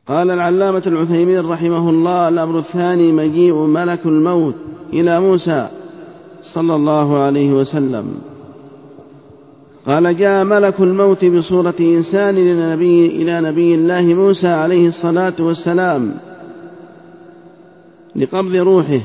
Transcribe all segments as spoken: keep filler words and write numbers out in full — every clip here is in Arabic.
قال العلامة العثيمين رحمه الله: الأمر الثاني مجيء ملك الموت إلى موسى صلى الله عليه وسلم. قال: جاء ملك الموت بصورة إنسان إلى نبي, إلى نبي الله موسى عليه الصلاة والسلام لقبض روحه،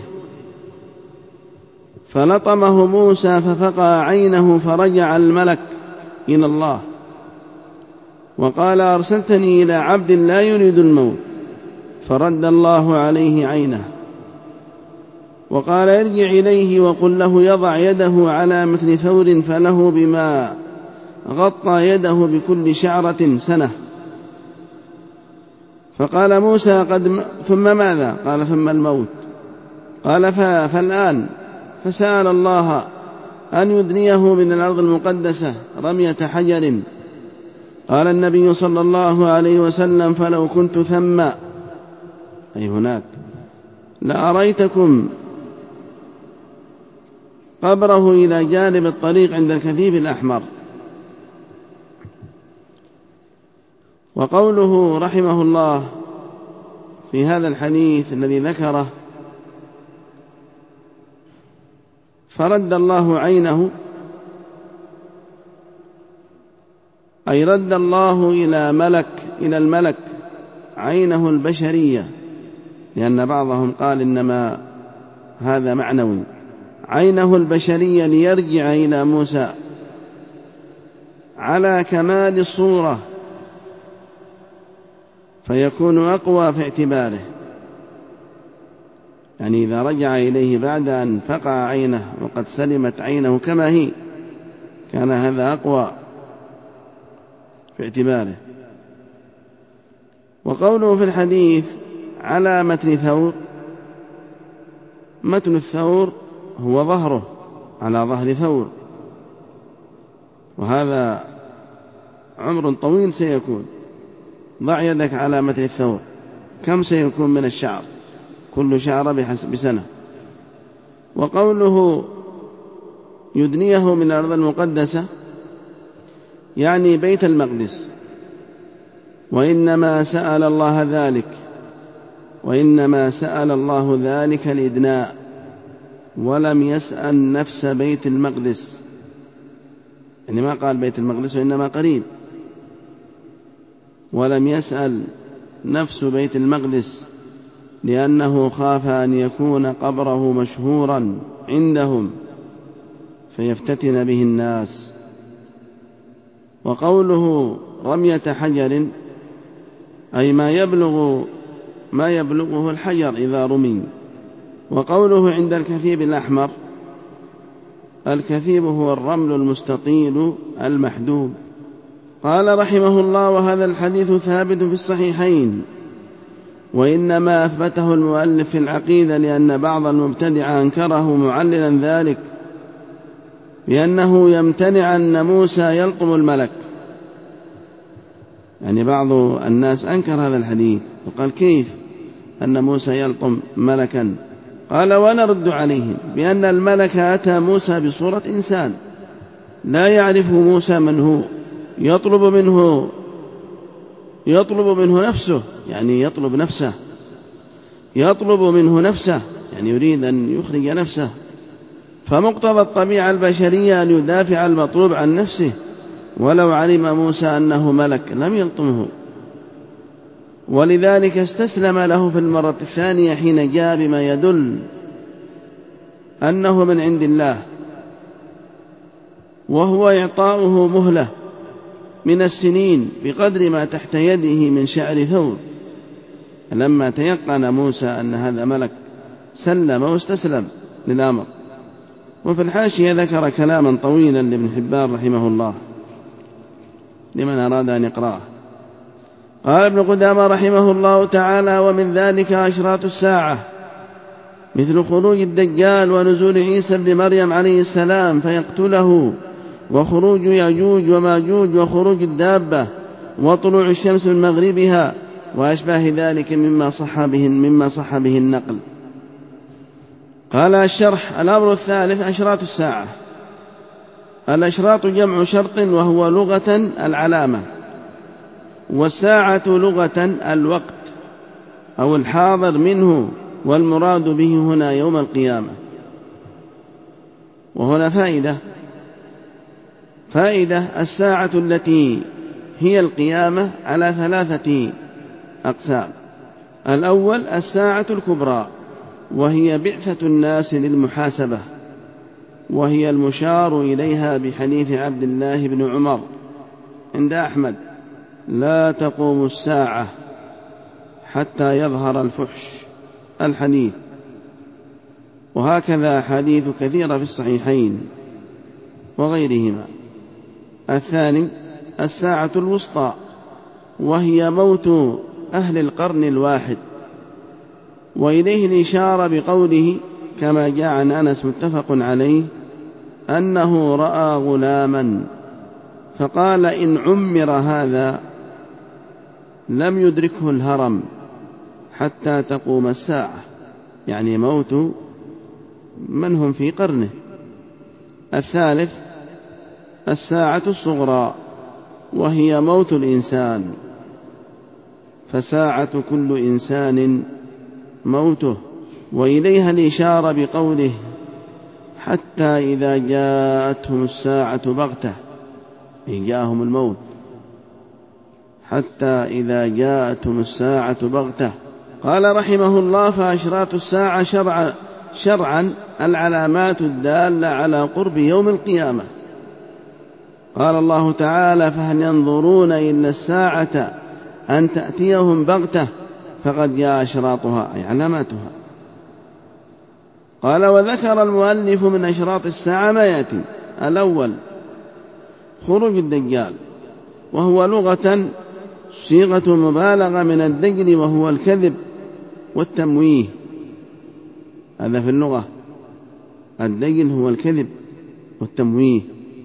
فلطمه موسى ففقع عينه، فرجع الملك إلى الله وقال: أرسلتني إلى عبد لا يريد الموت، فرد الله عليه عينه، وقال: ارجع إليه وقل له يضع يده على مثل ثور فله بما غطى يده بكل شعرة سنة. فقال موسى: قد ثم ماذا؟ قال: ثم الموت. قال: فالآن. فسأل الله أن يدنيه من الأرض المقدسة رمية حجر. قال النبي صلى الله عليه وسلم: فلو كنت ثم، أي هناك، لأريتكم قبره إلى جانب الطريق عند الكثيب الأحمر. وقوله رحمه الله في هذا الحديث الذي ذكره: فرد الله عينه، أي رد الله إلى ملك إلى الملك عينه البشرية، لأن بعضهم قال إنما هذا معنوي، عينه البشرية ليرجع إلى موسى على كمال الصورة، فيكون أقوى في اعتباره. يعني إذا رجع إليه بعد أن فقع عينه وقد سلمت عينه كما هي، كان هذا أقوى في اعتباره. وقوله في الحديث على متن ثور، متن الثور هو ظهره، على ظهر ثور، وهذا عمر طويل سيكون. ضع يدك على متن الثور، كم سيكون من الشعر؟ كل شعر بسنة. وقوله يدنيه من الأرض المقدسة يعني بيت المقدس، وإنما سأل الله ذلك وإنما سأل الله ذلك الإدناء، ولم يسأل نفس بيت المقدس، يعني ما قال بيت المقدس وإنما قريب، ولم يسأل نفس بيت المقدس، لأنه خاف أن يكون قبره مشهورا عندهم فيفتتن به الناس. وقوله رمية حجر أي ما يبلغ ما يبلغه الحجر إذا رمي. وقوله عند الكثيب الأحمر، الكثيب هو الرمل المستطيل المحدوب. قال رحمه الله: وهذا الحديث ثابت في الصحيحين، وإنما أثبته المؤلف في العقيدة لأن بعض المبتدع أنكره معللا ذلك بأنه يمتنع أن موسى يلطم الملك. يعني بعض الناس أنكر هذا الحديث وقال: كيف أن موسى يلطم ملكا؟ قال: ونرد عليهم بأن الملك أتى موسى بصورة إنسان لا يعرف موسى من هو، يطلب منه يطلب منه نفسه، يعني يطلب نفسه يطلب منه نفسه يعني يريد أن يخرج نفسه، فمقتضى الطبيعة البشرية أن يدافع المطلوب عن نفسه، ولو علم موسى أنه ملك لم يلطمه، ولذلك استسلم له في المرة الثانية حين جاء بما يدل أنه من عند الله، وهو إعطاؤه مهلة من السنين بقدر ما تحت يده من شعر ثور. لما تيقن موسى أن هذا ملك سلم واستسلم للأمر. وفي الحاشية ذكر كلاما طويلا لابن حبان رحمه الله لمن أراد أن يقرأه. قال ابن قدامة رحمه الله تعالى: ومن ذلك أشراط الساعة، مثل خروج الدجال ونزول عيسى ابن مريم عليه السلام فيقتله، وخروج يأجوج وماجوج، وخروج الدابة، وطلوع الشمس من مغربها، وأشباه ذلك مما صح به, مما صح به النقل. قال الشرح: الأمر الثالث أشراط الساعة. الأشراط جمع شرط، وهو لغة العلامة، والساعة لغة الوقت. أو الحاضر منه، والمراد به هنا يوم القيامة. وهنا فائدة فائدة الساعة التي هي القيامة على ثلاثة أقسام. الأول الساعة الكبرى، وهي بعثة الناس للمحاسبة، وهي المشار إليها بحديث عبد الله بن عمر عند أحمد: لا تقوم الساعة حتى يظهر الفحش، الحديث. وهكذا حديث كثيرة في الصحيحين وغيرهما. الثاني الساعة الوسطى، وهي موت أهل القرن الواحد، وإليه الإشارة بقوله كما جاء عن أنس متفق عليه أنه رأى غلاما فقال: إن عمر هذا لم يدركه الهرم حتى تقوم الساعة، يعني موت من هم في قرنه. الثالث الساعة الصغرى، وهي موت الإنسان، فساعة كل إنسان موته، وإليها الإشارة بقوله: حتى إذا جاءتهم الساعة بغتة، إن جاءهم الموت، حتى إذا جاءتهم الساعة بغتة. قال رحمه الله: فأشراط الساعة شرعا, شرعا العلامات الدالة على قرب يوم القيامة. قال الله تعالى: فهل ينظرون إلا الساعة أن تأتيهم بغتة فقد جاء أشراطها، أي علاماتها. قال: وذكر المؤلف من أشراط الساعة ما يأتي: الأول خروج الدجال، وهو لغة صيغة مبالغة من الدجل، وهو الكذب والتمويه. هذا في اللغة، الدجل هو الكذب والتمويه.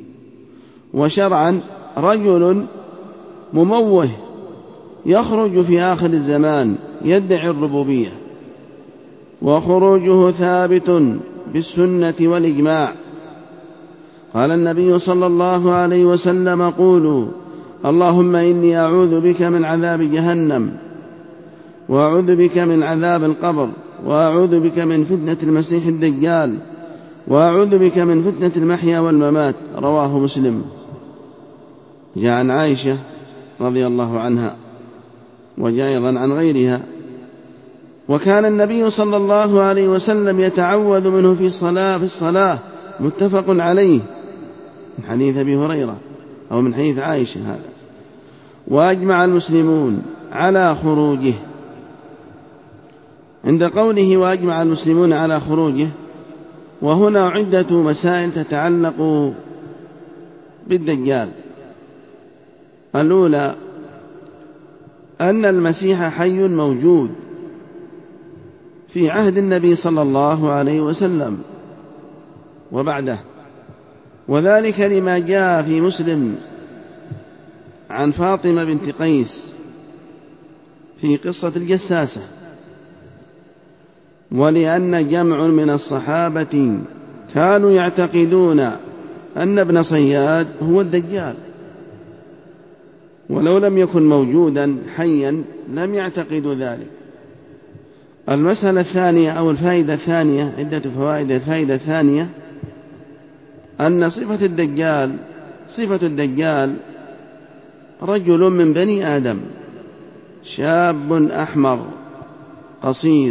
وشرعا رجل مموه يخرج في آخر الزمان يدعي الربوبية، وخروجه ثابت بالسنة والإجماع. قال النبي صلى الله عليه وسلم: قولوا اللهم إني أعوذ بك من عذاب جهنم، وأعوذ بك من عذاب القبر، وأعوذ بك من فتنة المسيح الدجال، وأعوذ بك من فتنة المحيا والممات. رواه مسلم. جاء عن عائشة رضي الله عنها، وجاء أيضا عن غيرها. وكان النبي صلى الله عليه وسلم يتعوذ منه في الصلاة في الصلاة متفق عليه، من حديث أبي هريرة أو من حديث عائشة هذا. وأجمع المسلمون على خروجه. عند قوله وأجمع المسلمون على خروجه، وهنا عدة مسائل تتعلق بالدجال. الأولى أن المسيح حي موجود في عهد النبي صلى الله عليه وسلم وبعده، وذلك لما جاء في مسلم عن فاطمة بنت قيس في قصة الجساسة، ولأن جمع من الصحابة كانوا يعتقدون أن ابن صياد هو الدجال، ولو لم يكن موجودا حيا لم يعتقدوا ذلك. المسألة الثانية أو الفائدة الثانية، عدة فوائد. الفائدة الثانية أن صفة الدجال صفة الدجال رجل من بني آدم، شاب أحمر قصير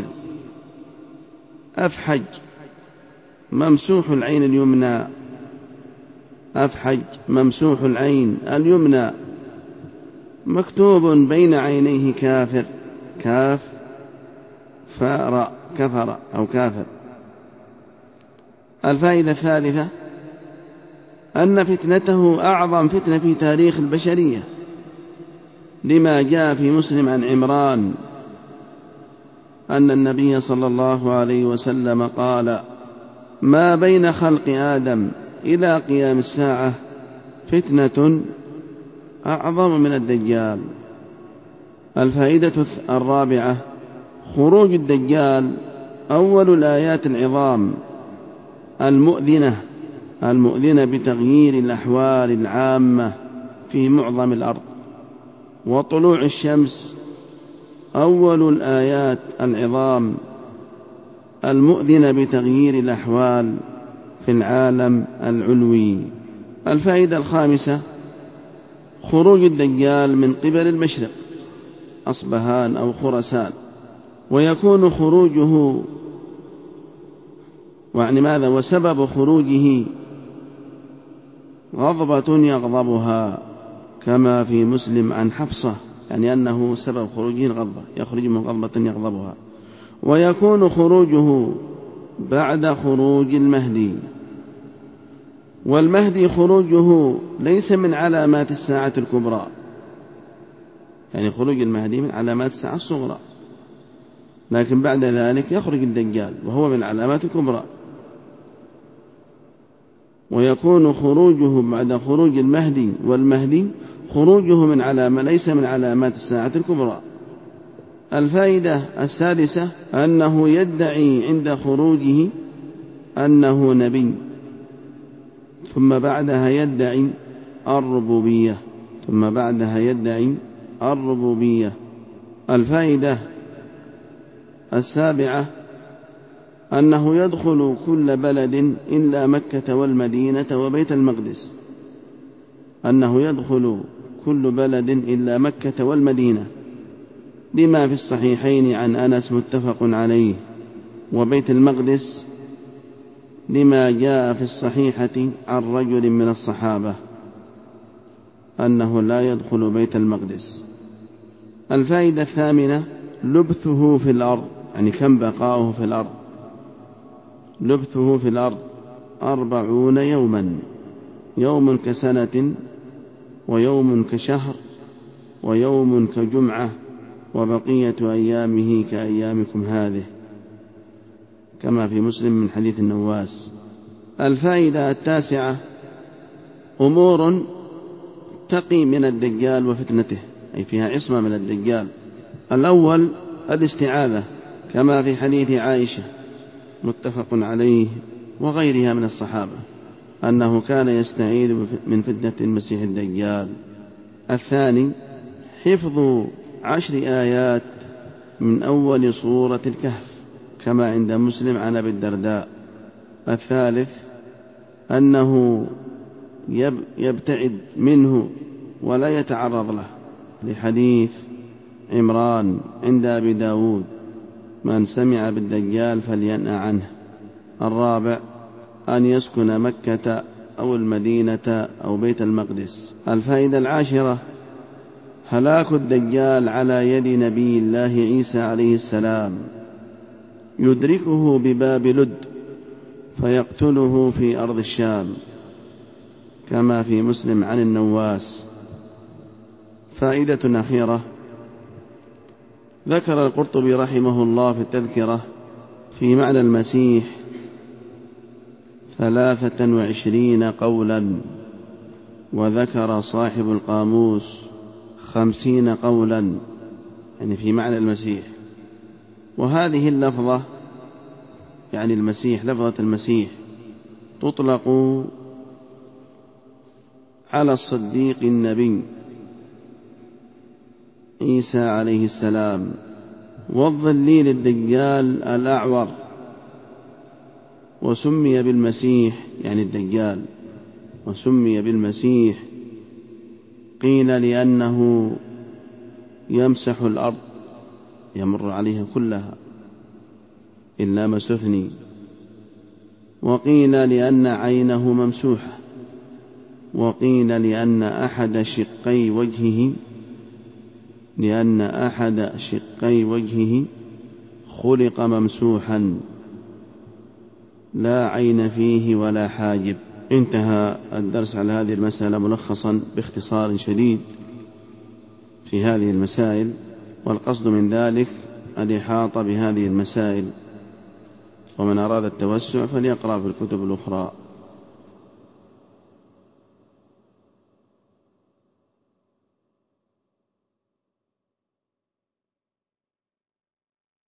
أفحج ممسوح العين اليمنى أفحج ممسوح العين اليمنى، مكتوب بين عينيه كافر، كاف فاء كفر أو كافر. الفائدة الثالثة أن فتنته أعظم فتنة في تاريخ البشرية، لما جاء في مسلم عن عمران أن النبي صلى الله عليه وسلم قال: ما بين خلق آدم إلى قيام الساعة فتنة أعظم من الدجال. الفائدة الرابعة خروج الدجال أول الآيات العظام المؤذنة المؤذنة بتغيير الأحوال العامة في معظم الأرض، وطلوع الشمس أول الآيات العظام المؤذنة بتغيير الأحوال في العالم العلوي. الفائدة الخامسة: خروج الدجال من قبل المشرق، أصبهان أو خراسان، ويكون خروجه وعني ماذا وسبب خروجه غضبة يغضبها، كما في مسلم عن حفصة، يعني أنه سبب خروجه الغضبة، يخرج من غضبة يغضبها. ويكون خروجه بعد خروج المهدي، والمهدي خروجه ليس من علامات الساعة الكبرى، يعني خروج المهدي من علامات الساعة الصغرى، لكن بعد ذلك يخرج الدجال وهو من علامات الكبرى. ويكون خروجه بعد خروج المهدي، والمهدي خروجه من علامة ليس من علامات الساعة الكبرى. الفائدة السادسة: أنه يدعي عند خروجه أنه نبي، ثم بعدها يدعي الربوبية ثم بعدها يدعي الربوبية. الفائدة السابعة: أنه يدخل كل بلد إلا مكة والمدينة وبيت المقدس، أنه يدخل كل بلد إلا مكة والمدينة، لما في الصحيحين عن أنس متفق عليه، وبيت المقدس لما جاء في الصحيحة عن رجل من الصحابة أنه لا يدخل بيت المقدس. الفائدة الثامنة: لبثه في الأرض، يعني كم بقاؤه في الأرض. لبثه في الأرض أربعون يوما، يوم كسنة، ويوم كشهر، ويوم كجمعة، وبقية أيامه كأيامكم هذه، كما في مسلم من حديث النواس. الفائدة التاسعة: أمور تقي من الدجال وفتنته، أي فيها عصمة من الدجال. الأول الاستعاذة، كما في حديث عائشة متفق عليه وغيرها من الصحابة أنه كان يستعيذ من فتنة المسيح الدجال. الثاني حفظ عشر آيات من أول سورة الكهف، كما عند مسلم عن أبي الدرداء. الثالث أنه يبتعد منه ولا يتعرض له، لحديث عمران عند أبي داود: من سمع بالدجال فلينأ عنه. الرابع أن يسكن مكة أو المدينة أو بيت المقدس. الفائدة العاشرة: هلاك الدجال على يد نبي الله عيسى عليه السلام، يدركه بباب لد فيقتله في أرض الشام، كما في مسلم عن النواس. فائدة أخيرة: ذكر القرطبي رحمه الله في التذكرة في معنى المسيح ثلاثة وعشرين قولا، وذكر صاحب القاموس خمسين قولا، يعني في معنى المسيح. وهذه اللفظة، يعني المسيح، لفظة المسيح تطلق على الصديق النبي عيسى عليه السلام، والظليل الدجال الأعور، وسمي بالمسيح يعني الدجال، وسمي بالمسيح قيل لأنه يمسح الأرض يمر عليها كلها إلا ما استثني، وقيل لأن عينه ممسوحة، وقيل لأن أحد شقي وجهه لأن أحد شقي وجهه خلق ممسوحا لا عين فيه ولا حاجب. انتهى الدرس على هذه المسألة ملخصا باختصار شديد في هذه المسائل، والقصد من ذلك الإحاطة بهذه المسائل، ومن أراد التوسع فليقرأ في الكتب الأخرى.